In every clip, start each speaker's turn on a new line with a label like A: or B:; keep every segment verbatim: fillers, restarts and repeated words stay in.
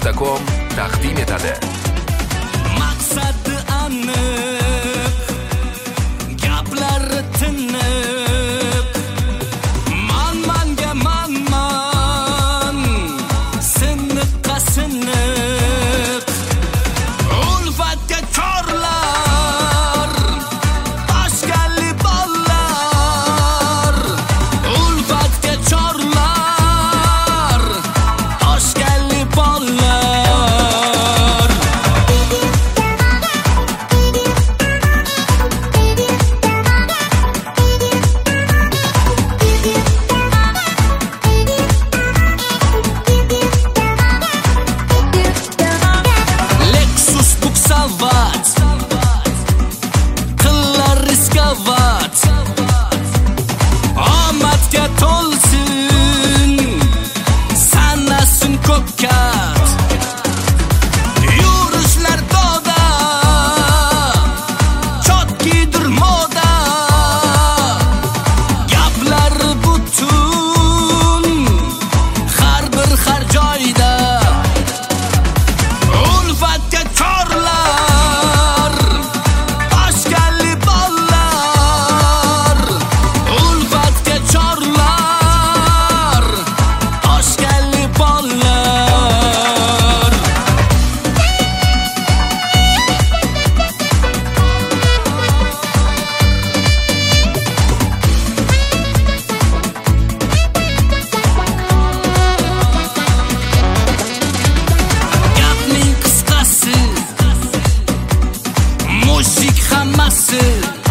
A: nuqta com taqdim etadi.
B: Maqsadi aniq, gaplari tiniq, man-manga man-man, siniqqa siniq, ulfatga chorlar, toshkanli bollar, ulfatga chorlar, toshkanli bollar. Omadga to'lsin, sanasin ko'kkat, yurishlar doda, chotkidir moda, gaplari butun, har bir har joyda, ulfatga chorlar, toshkanli bollar, ulfatga chorlar, toshkanli bollar. Gapning qisqasi, mushik hammasi,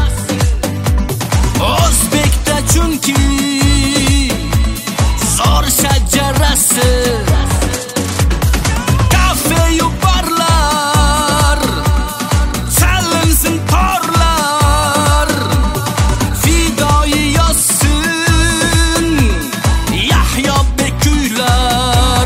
B: o'zbekda chunki zo'r shajarasi. Kafe-yu barlar, chalinsin torlar, fidoyi yozsin Yahyo Bekuylar.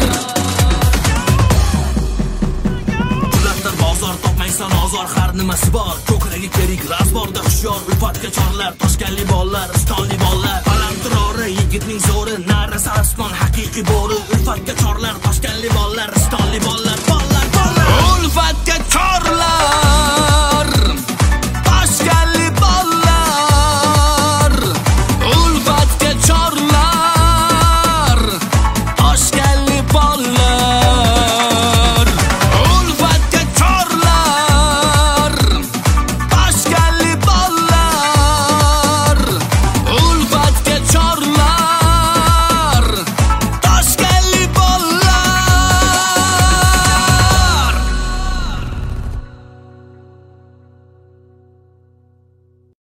B: Ulardan bozor topmaysan ozor, har nimasi bor, ko'kragi kerik razborda hushyor, ulfatga chorlar, toshkanli bollar, istonli bollar, baland turori, yigitning zo'ri, narasi asmon, haqiqiy bo'ri,